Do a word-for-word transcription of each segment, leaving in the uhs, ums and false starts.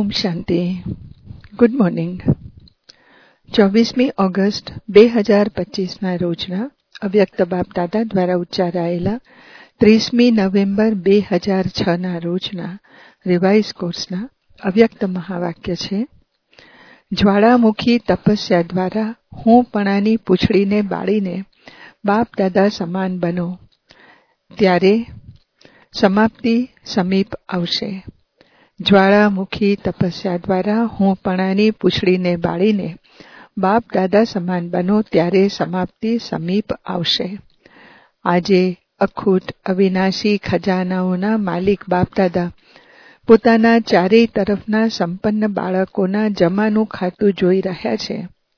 ઓમ Shanti. Good morning. ચોવીસમી August બે હજાર પચીસના રોજના અવ્યક્ત બાપ દાદા દ્વારા ઉચ્ચારાયેલા ત્રીસમી નવેમ્બર બે હજાર છના રોજના રિવાઇઝ કોર્સના અવ્યક્ત મહાવાક્ય છે. જ્વાળામુખી તપસ્યા દ્વારા હું પણાની પૂંછડીને બાળીને બાપ દાદા સમાન બનો ત્યારે સમાપ્તિ સમીપ આવશે. જ્વાળામુખી તપસ્યા દ્વારા હું પણાની પૂંછડીને બાળીને બાપ દાદા સમાન બનો ત્યારે સમાપ્તિ સમીપ આવશે. આજે અખૂટ અવિનાશી ખજાનાઓના માલિક બાપ દાદા પોતાના ચારેય તરફના સંપન્ન બાળકોના જમાનું ખાતું જોઈ રહ્યા છે.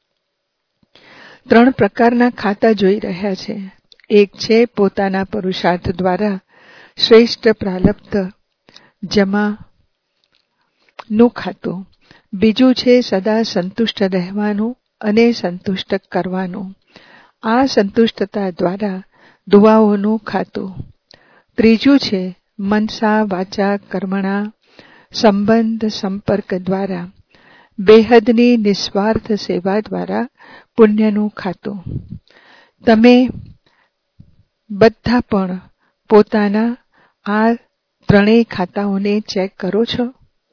ત્રણ પ્રકારના ખાતા જોઈ રહ્યા છે. એક છે પોતાના પુરુષાર્થ દ્વારા શ્રેષ્ઠ પ્રારબ્ધ જમા નું ખાતું. બીજું છે સદા સંતુષ્ટ રહેવાનું અને સંતુષ્ટ કરવાનું. આ સંતુષ્ટતા દ્વારા દુઆઓનું ખાતું. ત્રીજું છે મનસા વાચા કર્મણા સંબંધ સંપર્ક દ્વારા બેહદની નિસ્વાર્થ સેવા દ્વારા પુણ્યનું ખાતું. તમે બધા પણ પોતાના આ ત્રણેય ખાતાઓને ચેક કરો છો.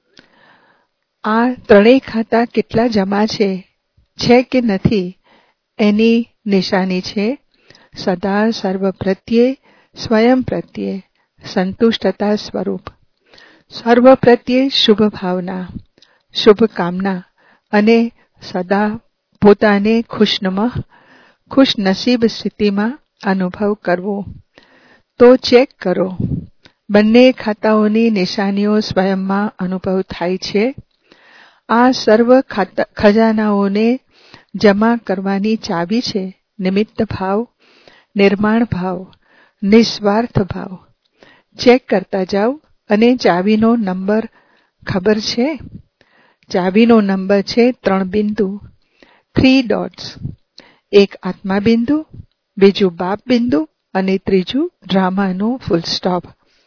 આ ત્રણેય ખાતા કેટલા જમા છે છે કે નથી એની નિશાની છે સદા સર્વ પ્રત્યે સ્વયં પ્રત્યે સંતુષ્ટતા સ્વરૂપ. સર્વ પ્રત્યે શુભ ભાવના શુભ કામના અને સદા પોતાને ખુશનમહ ખુશનસીબ સ્થિતિમાં અનુભવ કરવો. તો ચેક કરો બંને ખાતાઓની નિશાનીઓ સ્વયંમાં અનુભવ થાય છે. આ સર્વ ખજાનાઓને જમા કરવાની ચાવી છે નિમિત્ત ભાવ, નિર્માણ ભાવ, નિસ્વાર્થ ભાવ. ચેક કરતા જાઓ અને ચાવીનો નંબર ખબર છે. ચાવીનો નંબર છે ત્રણ બિંદુ, થ્રી ડોટ્સ. એક આત્મા બિંદુ, બીજું બાપ બિંદુ અને ત્રીજું ડ્રામાનું ફૂલ સ્ટોપ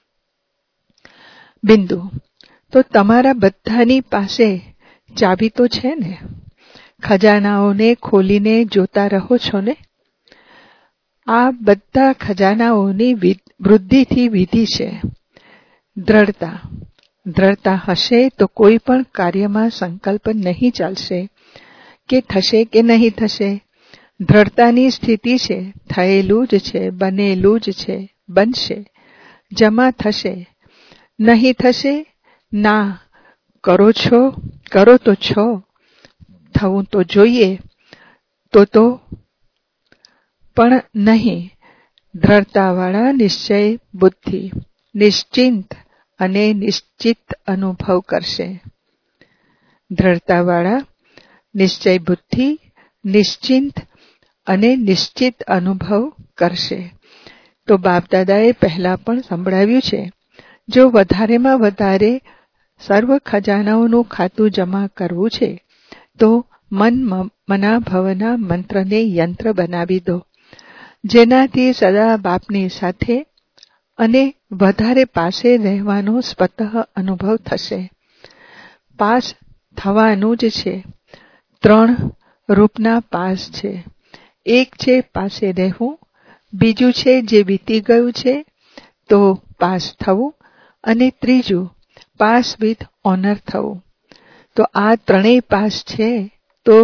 બિંદુ. તો તમારા બધાની પાસે ચાવી તો છે ને? ખજાનાઓને ખોલીને જોતા રહો છો ને? આ બધા ખજાનાઓની વૃદ્ધિથી વિધિ છે. દ્રઢતા દ્રઢતા હશે તો કોઈ પણ કાર્યમાં સંકલ્પ નહીં ચાલશે કે થશે કે નહીં થશે. દ્રઢતાની સ્થિતિ છે થયેલું જ છે, બનેલું જ છે, બનશે, જમા થશે, નહીં થશે ના. કરો છો કરો તો છો, થવું તો જોઈએ તો તો પણ નહીં. દ્રઢતાવાળા નિશ્ચય બુદ્ધિ નિશ્ચિંત અને નિશ્ચિત અનુભવ કરશે. દ્રઢતાવાળા નિશ્ચય બુદ્ધિ નિશ્ચિંત અને નિશ્ચિત અનુભવ કરશે. તો બાપદાદાએ પહેલા પણ સંભળાવ્યું છે જો વધારેમાં વધારે સર્વ ખજાનાઓનું ખાતું જમા કરવું છે તો મન મના ભવના મંત્રને યંત્ર બનાવી દો જેનાથી સદા બાપની સાથે અને વધારે પાસે રહેવાનો સ્વતઃ અનુભવ થશે. પાસ થવાનું જ છે. ત્રણ રૂપના પાસ છે. એક છે પાસે રહેવું, બીજું છે જે વીતી ગયું છે તો પાસ થવું અને ત્રીજું પાસ વિથ ઓનર થવું. તો આ ત્રણેય પાસ છે. તો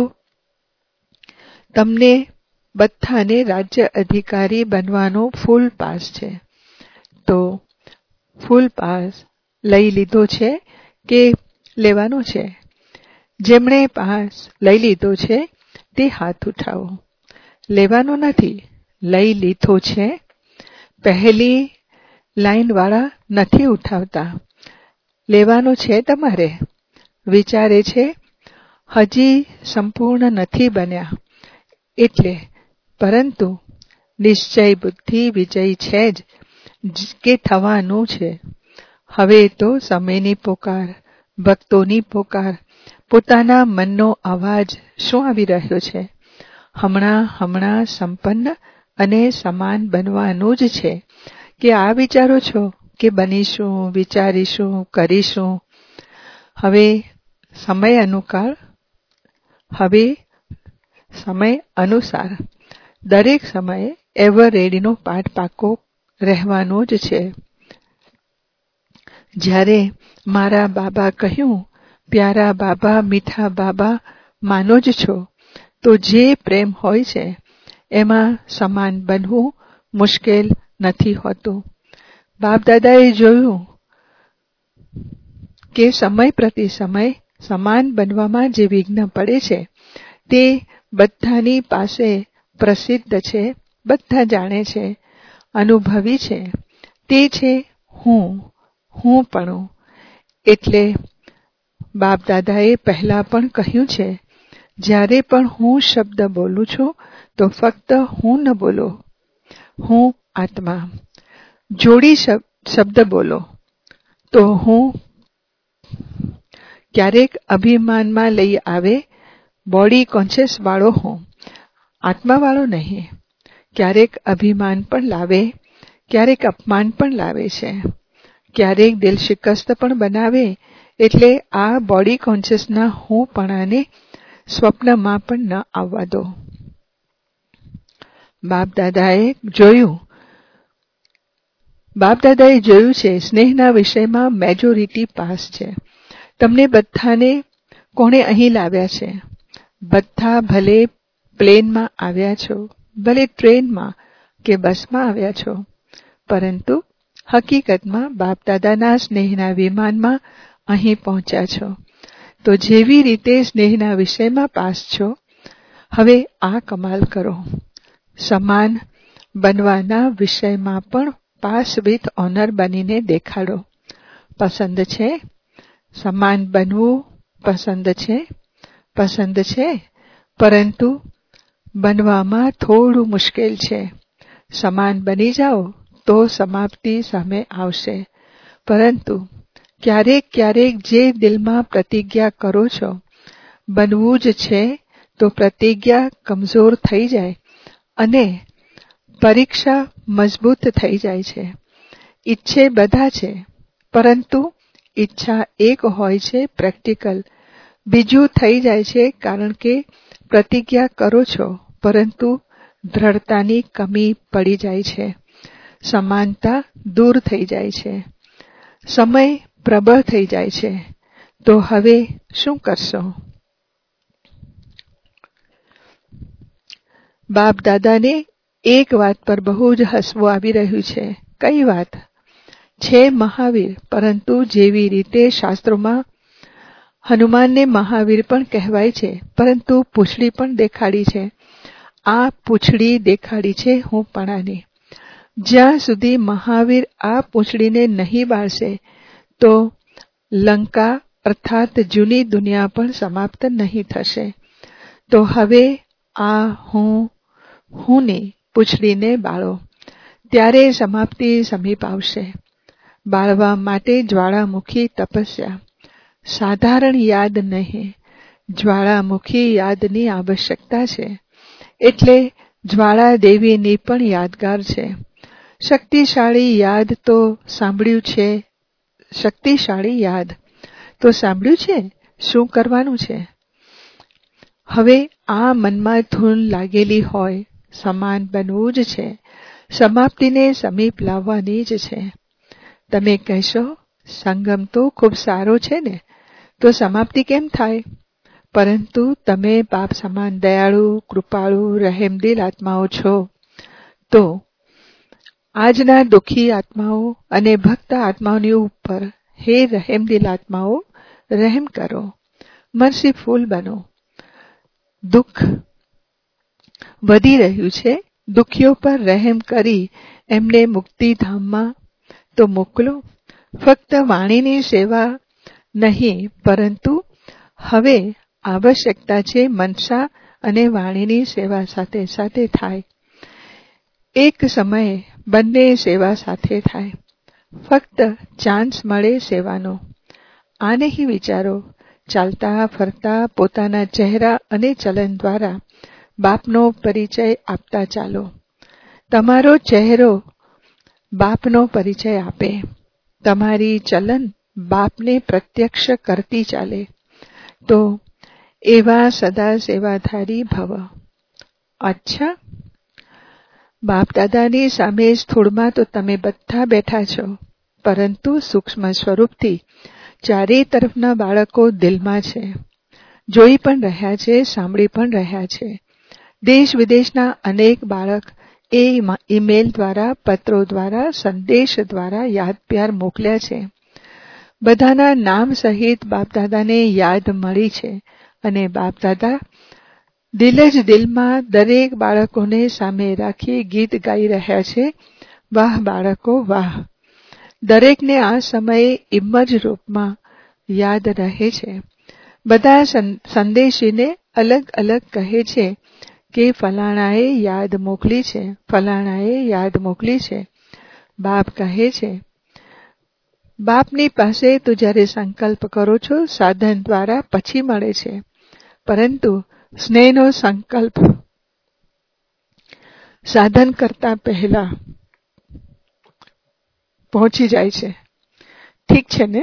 તમને બધાને રાજ્ય અધિકારી બનવાનો ફૂલ પાસ છે. તો ફૂલ પાસ લઈ લીધો છે કે લેવાનો છે? જેમણે પાસ લઈ લીધો છે તે હાથ ઉઠાવો. લેવાનો નથી, લઈ લીધો છે. પહેલી લાઈન વાળા નથી ઉઠાવતા. લેવાનો છે તમારે. વિચારે છે હજી સંપૂર્ણ નથી બન્યા એટલે, પરંતુ નિશ્ચય બુદ્ધિ વિજય છે જ કે થવાનું છે. હવે તો સમયની પોકાર, ભક્તોની પોકાર, પોતાના મનનો અવાજ શું આવી રહ્યો છે? હમણાં હમણાં સંપન્ન અને સમાન બનવાનું જ છે. કે આ વિચારો છો કે બનીશું, વિચારીશું, કરીશું. હવે સમય અનુકાળ હવે સમય અનુસાર દરેક સમયે એવર રેડીનો પાઠ પાકો રહેવાનો જ છે. જ્યારે મારા બાબા કહ્યું, પ્યારા બાબા, મીઠા બાબા માનો જ છો, તો જે પ્રેમ હોય છે એમાં સમાન બનવું મુશ્કેલ નથી હોતું. બાપ દાદાએ જોયું કે સમય પ્રતિ સમય સમાન બનવામાં જે વિઘ્ન પડે છે તે બધાની પાસે પ્રસિદ્ધ છે, બધા જાણે છે, અનુભવી છે. તે છે હું, હું પણ. એટલે બાપ દાદાએ પહેલા પણ કહ્યું છે, જ્યારે પણ હું શબ્દ બોલું છું તો ફક્ત હું ન બોલો, હું આત્મા. જોડી શબ્દ બોલો તો હું ક્યારેક અભિમાનમાં લઈ આવે, બોડી કોન્શિયસ વાળો હું, આત્મા વાળો નહીં. ક્યારેક અભિમાન પણ લાવે, ક્યારેક અપમાન પણ લાવે છે, ક્યારેક દિલ શિકસ્ત પણ બનાવે. એટલે આ બોડી કોન્શિયસના હું પણાને સ્વપ્નમાં પણ ન આવવા દો. બાપ દાદાએ જોયું બાપ દાદાએ જોયું છે સ્નેહના વિષયમાં મેજોરિટી પાસ છે. તમને બધાને કોણે અહીં લાવ્યા છે? બધા ભલે પ્લેનમાં આવ્યા છો, ભલે ટ્રેનમાં કે બસમાં આવ્યા છો, પરંતુ હકીકતમાં બાપ દાદાના સ્નેહના વિમાનમાં અહીં પહોંચ્યા છો. તો જેવી રીતે સ્નેહના વિષયમાં પાસ છો, હવે આ કમાલ કરો. સમાન બનવાના વિષયમાં પણ પાસ વિથ ઓનર બનીને દેખાડો. પસંદ છે? સમાન બનવું પસંદ છે? પસંદ છે, પરંતુ બનવામાં થોડું મુશ્કેલ છે. સમાન બની જાઓ તો સમાપ્તિ સામે આવશે. પરંતુ ક્યારેક ક્યારેક જે દિલમાં પ્રતિજ્ઞા કરો છો બનવું જ છે, તો પ્રતિજ્ઞા કમજોર થઈ જાય અને પરીક્ષા મજબૂત થઈ જાય છે. ઈચ્છે બધા છે, પરંતુ ઈચ્છા એક હોય છે પ્રેક્ટિકલ, બીજું થઈ જાય છે કારણ કે પ્રતિજ્ઞા કરો છો પરંતુ દ્રઢતાની કમી પડી જાય છે, સમાનતા દૂર થઈ જાય છે, સમય પ્રબળ થઈ જાય છે. તો હવે શું કરશો? બાપ દાદાને એક વાત પર બહુ જ હસવું આવી રહ્યું છે. કઈ વાત? છે મહાવીર, પરંતુ જેવી રીતે શાસ્ત્રોમાં હનુમાનને મહાવીર પણ કહેવાય છે, પરંતુ પૂંછડી પણ દેખાડી છે. આ પૂંછડી દેખાડી છે હું પણાની. જ્યાં સુધી મહાવીર આ પૂંછડીને નહીં બાળશે તો લંકા અર્થાત જૂની દુનિયા પણ સમાપ્ત નહીં થશે. તો હવે આ હું હુંની પૂંછડીને બાળો, ત્યારે સમાપ્તિ સમીપ આવશે. બાળવા માટે જ્વાળામુખી તપસ્યા, સાધારણ યાદ નહીં, જ્વાળામુખી યાદની આવશ્યકતા છે. એટલે જ્વાળા દેવીની પણ યાદગાર છે. શક્તિશાળી યાદ તો સાંભળ્યું છે, શક્તિશાળી યાદ તો સાંભળ્યું છે, શું કરવાનું છે? હવે આ મનમાં ધૂન લાગેલી હોય, સમાન બનવું જ છે, સમાપ્તિને સમીપ લાવવાની જ છે. તમે કહેશો સંગમ તો ખૂબ સારો છે ને, તો સમાપ્તિ કેમ થાય? પરંતુ તમે બાપ સમાન દયાળુ, કૃપાળુ, રહેમદિલ આત્માઓ છો, તો આજના દુઃખી આત્માઓ અને ભક્ત આત્માઓની ઉપર હે રહેમદિલ આત્માઓ રહેમ કરો, મર્સીફુલ બનો. દુઃખ વધી રહ્યું છે, દુઃખીઓ પર રહેમ કરી એમને મુક્તિધામમાં તો મોકલો. ફક્ત વાણીની સેવા નહીં, પરંતુ હવે આવશ્યકતા છે મનસા અને વાણીની સેવા સાથે સાથે થાય. એક સમયે બંને સેવા સાથે થાય. ફક્ત ચાન્સ મળે સેવાનો. આ નહીં વિચારો, ચાલતા ફરતા પોતાના ચહેરા અને ચલન દ્વારા બાપનો પરિચય આપતા ચાલો. તમારો ચહેરો બાપનો પરિચય આપે, તમારી ચલન બાપને પ્રત્યક્ષ કરતી ચાલે. તો એવા સદા સેવાધારી ભવ. અચ્છા, બાપ દાદાની સામે સ્થૂળમાં તો તમે બધા બેઠા છો, પરંતુ સૂક્ષ્મ સ્વરૂપથી ચારે તરફના બાળકો દિલમાં છે, જોઈ પણ રહ્યા છે, સાંભળી પણ રહ્યા છે. દેશ વિદેશના અનેક બાળક એ ઈમેલ દ્વારા, પત્રો દ્વારા, સંદેશ દ્વારા યાદ પ્યાર મોકલ્યા છે. બધાના નામ સહિત બાપદાદાને યાદ મળી છે અને બાપદાદા દિલ જ દિલમાં દરેક બાળકોને સામે રાખી ગીત ગાઈ રહ્યા છે. વાહ બાળકો વાહ. દરેકને આ સમયે ઇમજ રૂપમાં યાદ રહે છે. બધા સંદેશીને અલગ અલગ કહે છે કે ફલાણાએ યાદ મોકલી છે, ફલાણાએ યાદ મોકલી છે. બાપ કહે છે, બાપની પાસે તો જ્યારે સંકલ્પ કરો છો સાધન દ્વારા પછી મળે છે, પરંતુ સ્નેહનો સંકલ્પ સાધન કરતા પહેલા પહોંચી જાય છે. ઠીક છે ને?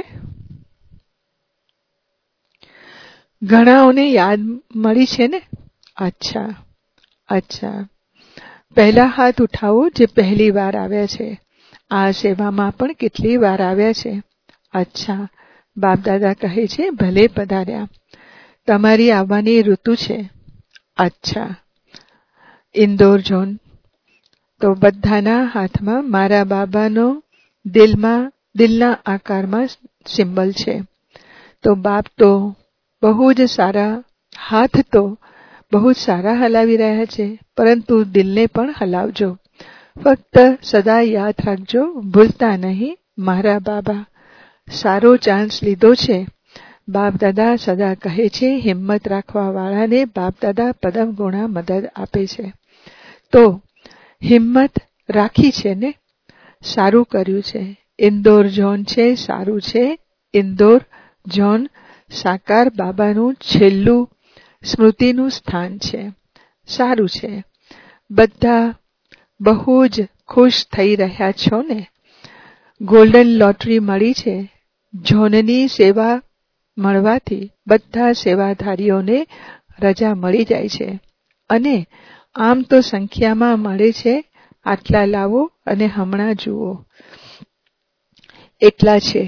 ઘણાઓને યાદ મળી છે ને? અચ્છા અચ્છા. પહેલા હાથ ઉઠાવો જે પહેલી વાર આવ્યા છે. આ સેવામાં પણ કેટલી વાર આવ્યા છે? અચ્છા. બાપદાદા કહે છે ભલે પધાર્યા, તમારી આવવાની ઋતુ છે. અચ્છા. ઇન્દોર ઝોન તો બધાના હાથમાં મારા બાબાનો દિલમાં દિલના આકારમાં સિમ્બલ છે. તો બાપ તો બહુ જ સારા હાથ તો બહુ જ સારા હલાવી રહ્યા છે, પરંતુ દિલને પણ હલાવજો. ફક્ત સદા યાદ રાખજો, ભૂલતા નહીં મારા બાબા. સારો ચાન્સ લીધો છે. બાપ દાદા સદા કહે છે હિંમત રાખવા વાળાને બાપ દાદા પદમ ગુણા મદદ આપે છે. તો હિંમત રાખી છે ને? સારું કર્યું છે. ઇન્દોર ઝોન છે, સારું છે. ઇન્દોર ઝોન સાકાર બાબાનું છેલ્લું સ્મૃતિનું સ્થાન છે. સારું છે. બધા બહુ જ ખુશ થઈ રહ્યા છો ને? ગોલ્ડન લોટરી મળી છે. ઝોનની સેવા મળવાથી બધા સેવાધારીઓને રજા મળી જાય છે અને આમ તો સંખ્યામાં મળે છે. આટલા લાવો અને હમણાં જુઓ એટલા છે.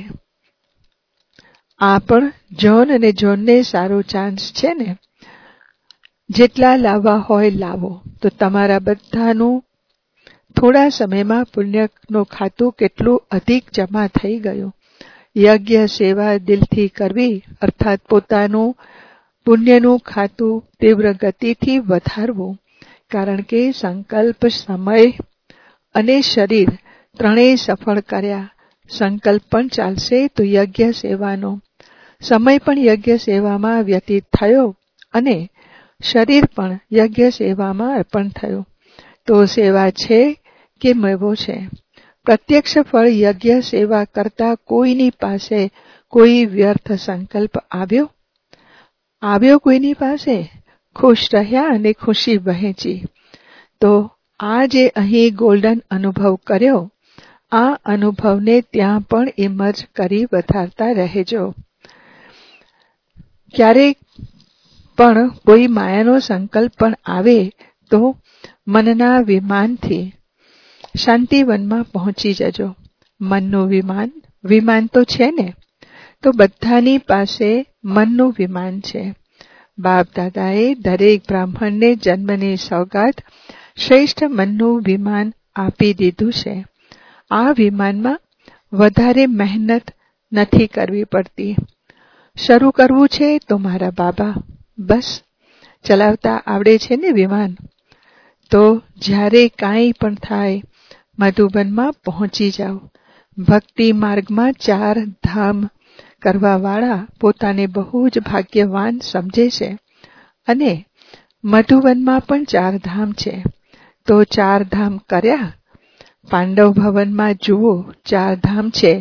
આ પણ ઝોન અને ઝોનને સારો ચાન્સ છે ને? જેટલા લાવવા હોય લાવો. તો તમારા બધાનું થોડા સમયમાં પુણ્યનું ખાતું કેટલું અધિક જમા થઈ ગયું. યજ્ઞ સેવા દિલથી કરવી અર્થાત પોતાનું પુણ્યનું ખાતું તીવ્ર ગતિથી વધારવું, કારણ કે સંકલ્પ, સમય અને શરીર ત્રણેય સફળ કર્યા. સંકલ્પ પણ ચાલશે તો યજ્ઞ સેવાનો, સમય પણ યજ્ઞ સેવામાં વ્યતીત થયો અને શરીર પણ યજ્ઞ સેવામાં અર્પણ થયું. તો સેવા છે કે મેવો છે? પ્રત્યક્ષ ફળ યજ્ઞ સેવા કરતા કોઈની પાસે કોઈ વ્યર્થ સંકલ્પ આવ્યો? આવ્યો કોઈની પાસે? ખુશ રહ્યા અને ખુશી વહેંચી. તો આ જે અહીં ગોલ્ડન અનુભવ કર્યો, આ અનુભવને ત્યાં પણ ઇમર્જ કરી વધારતા રહેજો. ક્યારેક પણ કોઈ માયાનો સંકલ્પ પણ આવે તો મનના વિમાનથી શાંતિવનમાં પહોંચી જજો. મનનું વિમાન, વિમાન તો છે ને? તો બધાની પાસે મનનું વિમાન છે. બાપ દાદાએ દરેક બ્રાહ્મણને જન્મની સોગાદ શ્રેષ્ઠ મનનું વિમાન આપી દીધું છે. આ વિમાનમાં વધારે મહેનત નથી કરવી પડતી. શરૂ કરવું છે તો મારા બાબા બસ ચલાવતા આવડે છે ને વિમાન. તો જ્યારે કાંઈ પણ થાય મધુબનમાં પહોંચી જાઓ. ભક્તિ માર્ગમાં ચાર ધામ કરવાવાળા પોતાને બહુ જ ભાગ્યવાન સમજે છે અને મધુવનમાં પણ ચાર ધામ છે. તો ચાર ધામ કર્યા. પાંડવ ભવનમાં જુઓ ચાર ધામ છે.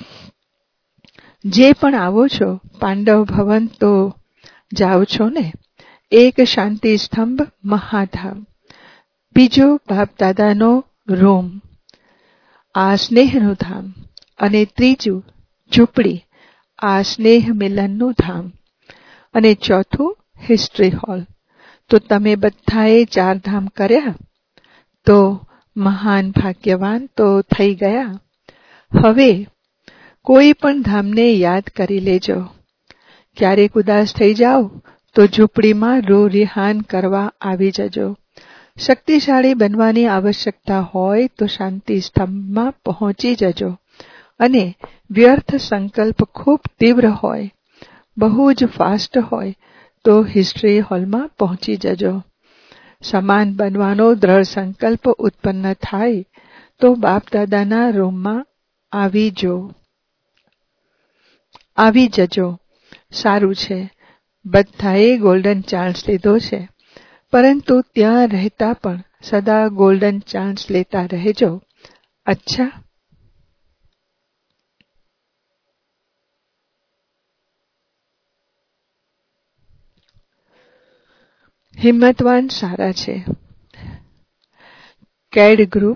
જે પણ આવો છો પાંડવ ભવન તો જાઓ છો ને? એક શાંતિ સ્તંભ મહાધામ, બીજો બાપ દાદાનો રૂમ, આ સ્નેહનું ધામ, અને ત્રીજું ઝૂંપડી, આ સ્નેહ મિલનનું ધામ. અને ચોથું હિસ્ટ્રી હોલ. તો તમે બધાએ ચારધામ કર્યા તો મહાન ભાગ્યવાન તો થઈ ગયા. હવે કોઈ પણ ધામને યાદ કરી લેજો. ક્યારેક ઉદાસ થઈ જાઓ તો ઝૂંપડીમાં રૂ રિહાન કરવા આવી જજો. શક્તિશાળી બનવાની આવશ્યકતા હોય તો શાંતિ સ્તંભમાં પહોંચી જજો. અને વ્યર્થ સંકલ્પ ખૂબ તીવ્ર હોય, બહુ જ ફાસ્ટ હોય તો હિસ્ટ્રી હોલમાં પહોંચી જજો. સમાન બનવાનો દ્રઢ સંકલ્પ ઉત્પન્ન થાય તો બાપ દાદાના રૂમમાં આવી જો આવી જજો. સારું છે, બધાએ ગોલ્ડન ચાન્સ લીધો છે, પરંતુ ત્યાં રહેતા પણ સદા ગોલ્ડન ચાન્સ લેતા રહેજો. અચ્છા. હિંમતવાન સારા છે. કેડ ગ્રુપ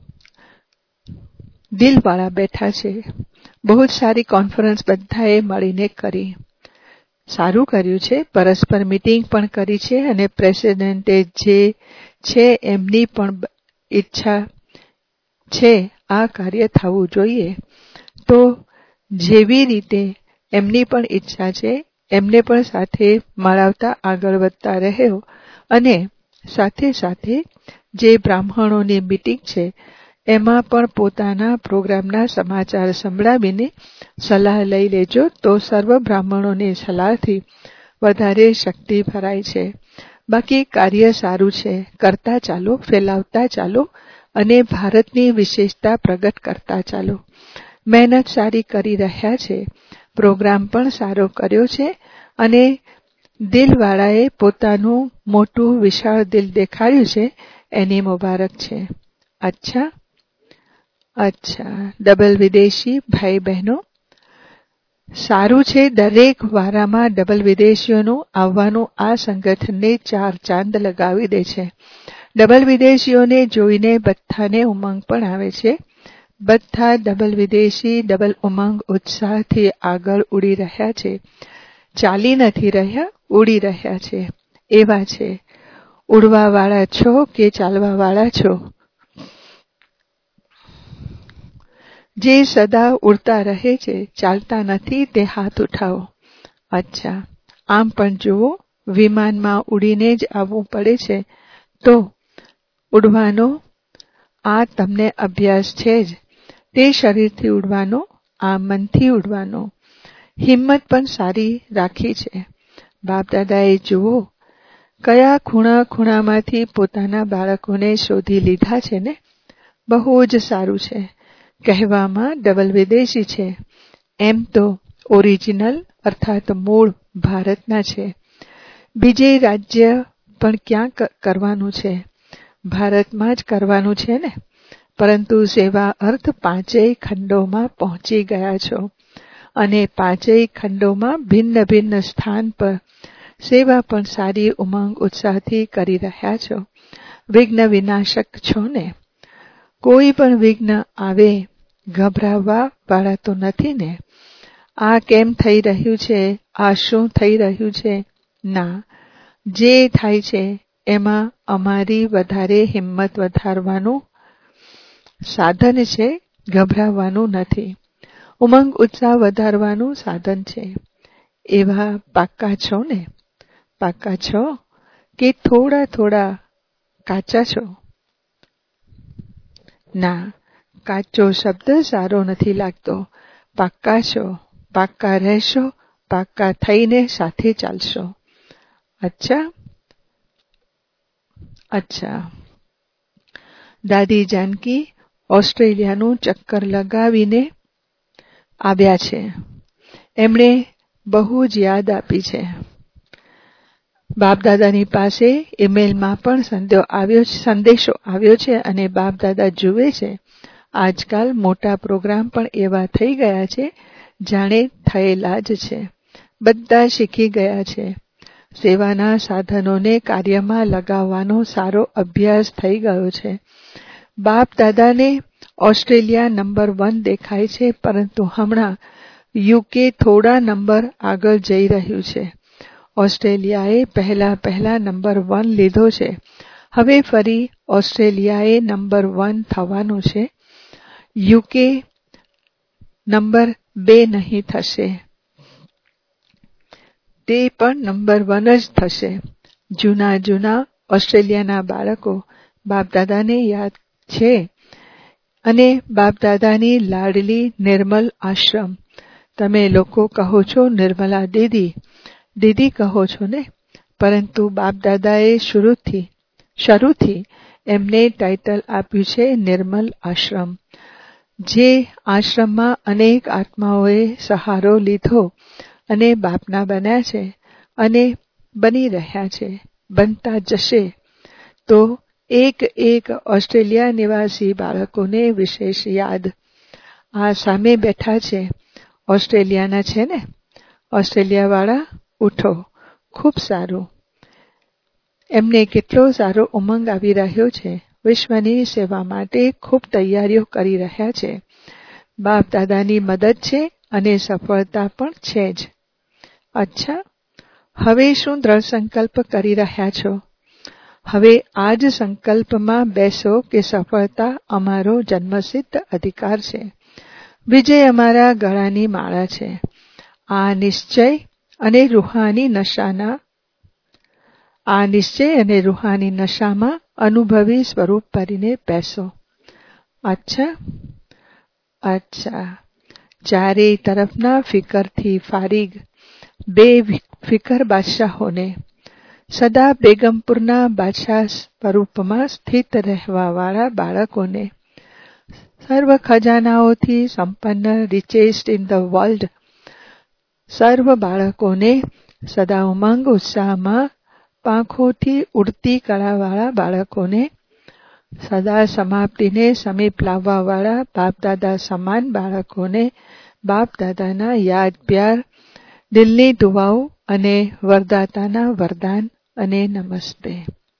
દિલવાળા બેઠા છે. બહુ જ સારી કોન્ફરન્સ બધાએ મળીને કરી. સારું કર્યું છે. પરસ્પર મીટિંગ પણ કરી છે અને પ્રેસિડેન્ટે જે છે એમની પણ ઈચ્છા છે આ કાર્ય થવું જોઈએ. તો જેવી રીતે એમની પણ ઈચ્છા છે એમને પણ સાથે મળાવતા આગળ વધતા રહ્યો. અને સાથે સાથે જે બ્રાહ્મણોની મીટિંગ છે એમાં પણ પોતાના પ્રોગ્રામના સમાચાર સંભળાવીને સલાહ લઈ લેજો. તો સર્વ બ્રાહ્મણોની સલાહથી વધારે શક્તિ ભરાય છે. બાકી કાર્ય સારું છે, કરતા ચાલો, ફેલાવતા ચાલો અને ભારતની વિશેષતા પ્રગટ કરતા ચાલો. મહેનત સારી કરી રહ્યા છે. પ્રોગ્રામ પણ સારો કર્યો છે અને દિલવાળાએ પોતાનું મોટું વિશાળ દિલ દેખાડ્યું છે એની મુબારક છે. અચ્છા અચ્છા ડબલ વિદેશી ભાઈ બહેનો, સારું છે. દરેક વારામાં ડબલ વિદેશીઓનું આવવાનું આ સંગઠનને ચાર ચાંદ લગાવી દે છે. ડબલ વિદેશીઓને જોઈને બધાને ઉમંગ પણ આવે છે. બધા ડબલ વિદેશી ડબલ ઉમંગ ઉત્સાહથી આગળ ઉડી રહ્યા છે. ચાલી નથી રહ્યા, ઉડી રહ્યા છે. એવા છે. ઉડવા વાળા છો કે ચાલવા વાળા છો? જે સદા ઉડતા રહે છે, ચાલતા નથી, તે હાથ ઉઠાવો. અચ્છા. આમ પણ જુઓ, વિમાનમાં ઉડીને જ આવવું પડે છે. તો ઉડવાનો આ તમને અભ્યાસ છે જ. તે શરીરથી ઉડવાનો, આ મનથી ઉડવાનો. હિંમત પણ સારી રાખી છે. બાપ દાદાએ જુઓ કયા ખૂણા ખૂણામાંથી પોતાના બાળકોને શોધી લીધા છે ને. બહુ જ સારું છે. કહેવામાં ડબલ વિદેશી છે, એમ તો ઓરિજિનલ અર્થાત મૂળ ભારતના છે. બીજે રાજ્ય પણ ક્યાં કરવાનું છે? ભારતમાં જ કરવાનું છે ને. પરંતુ સેવા અર્થ પાંચેય ખંડોમાં પહોંચી ગયા છો અને પાંચેય ખંડોમાં ભિન્ન ભિન્ન સ્થાન પર સેવા પણ સારી ઉમંગ ઉત્સાહથી કરી રહ્યા છો. વિઘ્ન વિનાશક છો ને. કોઈ પણ વિઘ્ન આવે ગભરાવા વાળા તો નથી ને. આ કેમ થઈ રહ્યું છે, આ શું થઈ રહ્યું છે? ના, જે થાય છે એમાં અમારી વધારે હિંમત વધારવાનું સાધન છે, ગભરાવાનું નથી. ઉમંગ ઉત્સાહ વધારવાનું સાધન છે. એવા પાક્કા છો ને? પાક્કા છો કે થોડા થોડા કાચા છો? ના, કાચો શબ્દ સારો નથી લાગતો. પાક્કા છો, પાક્કા રહેશો, પાક્કા થઈને સાથે ચાલશો. અચ્છા અચ્છા. દાદી જાનકી ઓસ્ટ્રેલિયાનું ચક્કર લગાવીને આવ્યા છે. એમણે બહુ જ યાદ આપી છે. બાપ દાદાની પાસે ઈમેલમાં પણ સંદેશો આવ્યો છે અને બાપ દાદા જુએ છે. આજકાલ મોટા પ્રોગ્રામ પણ એવા થઈ ગયા છે જાણે થયેલા જ છે. બધા શીખી ગયા છે. સેવાના સાધનોને કાર્યમાં લગાવવાનો સારો અભ્યાસ થઈ ગયો છે. બાપ દાદાને ઓસ્ટ્રેલિયા નંબર વન દેખાય છે, પરંતુ હમણાં યુકે થોડા નંબર આગળ જઈ રહ્યું છે. ઓસ્ટ્રેલિયાએ પહેલા પહેલા નંબર વન લીધો છે. હવે ફરી ઓસ્ટ્રેલિયાએ નંબર વન થવાનું છે. યુકે નંબર બે નહીં થશે, તે પણ નંબર વન જ થશે. જૂના જૂના ઓસ્ટ્રેલિયાના બાળકો બાપદાદાને યાદ છે અને બાપદાદાની લાડલી નિર્મલ આશ્રમ. તમે લોકો કહો છો નિર્મલા દીદી, દીદી કહો છો ને, પરંતુ બાપદાદાએ શરૂથી શરૂથી એમને ટાઇટલ આપ્યું છે નિર્મલ આશ્રમ. જે આશ્રમમાં અનેક આત્માઓએ સહારો લીધો અને બાપના બન્યા છે અને બની રહ્યા છે, બનતા જશે. તો એક એક ઓસ્ટ્રેલિયા નિવાસી બાળકોને વિશેષ યાદ. આ સામે બેઠા છે ઓસ્ટ્રેલિયાના છે ને, ઓસ્ટ્રેલિયાવાળા ઉઠો. ખૂબ સારું. એમને કેટલો સારો ઉમંગ આવી રહ્યો છે. વિશ્વની સેવા માટે ખૂબ તૈયારીઓ કરી રહ્યા છે. બાપ દાદાની મદદ છે અને સફળતા પણ છે જ. અચ્છા, હવે શું દ્રઢ સંકલ્પ કરી રહ્યા છો? હવે આ જ સંકલ્પમાં બેસો કે સફળતા અમારો જન્મસિદ્ધ અધિકાર છે, વિજય અમારા ગળાની માળા છે. આ નિશ્ચય અને રૂહાની નશાના આ નિશ્ચય અને રૂહાની નશામાં અનુભવી સ્વરૂપ ભરીને બેસો. અચ્છા અચ્છા ચારે તરફના ફિકરથી ફારીગ બે ફિકર બાદશાહોને, સદા બેગમપુરના બાદશાહ સ્વરૂપમાં સ્થિત રહેવાવાળા બાળકોને, સર્વ ખજાનાઓથી સંપન્ન રિચેસ્ટ ઇન ધ વર્લ્ડ સર્વ બાળકોને, સદા ઉમંગ ઉત્સાહમાં પાંખોથી ઉડતી કળાવાળા બાળકોને, સદા સમાપ્તિને સમીપ લાવવાવાળા બાપદાદા સમાન બાળકોને, બાપદાદાના યાદ પ્યાર, દિલની દુઆઓ અને વરદાતાના વરદાન અને નમસ્તે.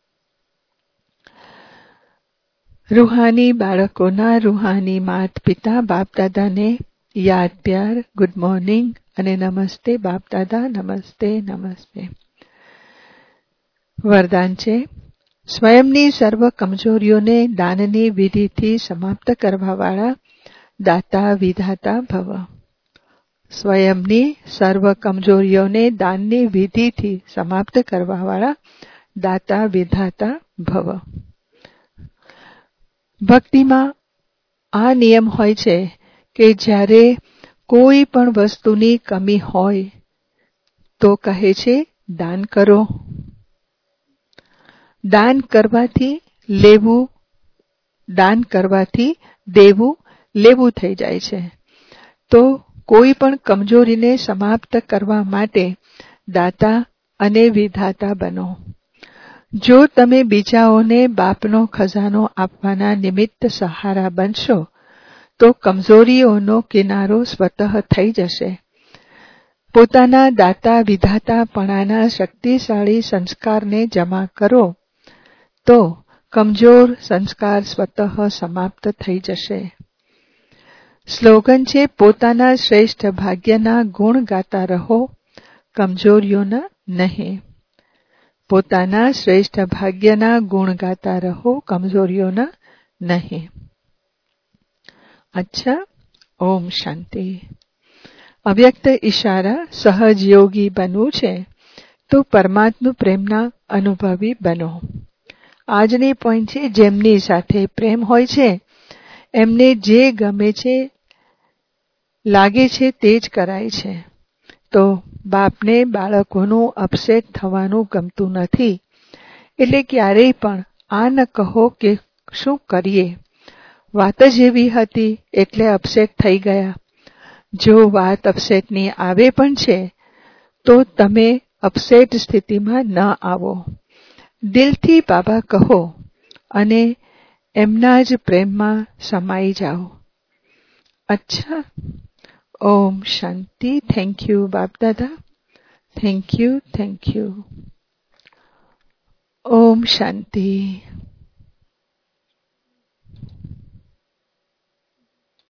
રૂહાની બાળકોના રૂહાની માત પિતા બાપદાદાને યાદ પ્યાર, ગુડ મોર્નિંગ અને નમસ્તે બાપદાદા, નમસ્તે નમસ્તે. વરદાન છે, સ્વયંની સર્વ કમજોરીઓને દાનની વિધિથી સમાપ્ત કરવાવાળા દાતા વિધાતા ભવ. સ્વયંની સર્વ કમજોરીઓને દાનની વિધિથી સમાપ્ત કરવાવાળા દાતા વિધાતા ભવ. ભક્તિમાં આ નિયમ હોય છે કે જ્યારે કોઈ પણ વસ્તુની કમી હોય તો કહે છે દાન કરો. દાન કરવાથી લેવું, દાન કરવાથી દેવું લેવું થઈ જાય છે. તો કોઈ પણ કમજોરીને સમાપ્ત કરવા માટે દાતા અને વિધાતા બનો. જો તમે બીજાઓને બાપનો ખજાનો આપવાના નિમિત્ત સહારા બનશો તો કમજોરીઓનો કિનારો સ્વતઃ થઈ જશે. પોતાના દાતા વિધાતાપણાના શક્તિશાળી સંસ્કારને જમા કરો તો કમજોર સંસ્કાર સ્વતઃ સમાપ્ત થઈ જશે. સ્લોગન છે, પોતાના શ્રેષ્ઠ ભાગ્યના ગુણ ગાતા રહો, કમજોરીઓના નહીં. પોતાના શ્રેષ્ઠ ભાગ્યના ગુણ ગાતા રહો, કમજોરીઓના નહીં. અચ્છા, ઓમ શાંતિ. અવ્યક્ત ઈશારા, સહજ યોગી બનવું છે તો પરમાત્મા પ્રેમના અનુભવી બનો. આજની પોઈન્ટ છે, જેમની સાથે પ્રેમ હોય છે એમને જે ગમે છે લાગે છે તે જ કરાય છે. તો બાપને બાળકોનું અપસેટ થવાનું ગમતું નથી, એટલે ક્યારેય પણ આ ન કહો કે શું કરીએ, વાત જ એવી હતી એટલે અપસેટ થઈ ગયા. જો વાત અપસેટની આવે પણ છે તો તમે અપસેટ સ્થિતિમાં ન આવો. દિલથી બાબા કહો અને એમના જ પ્રેમમાં સમાઈ જાઓ. અચ્છા, Om Shanti. Thank you Bapdada. Thank you, thank you. Om Shanti.